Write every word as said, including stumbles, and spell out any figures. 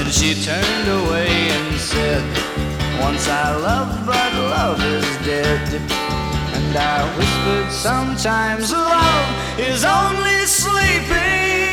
Then she turned away and said, once I loved, but love is dead. And I whispered, sometimes love is only sleeping.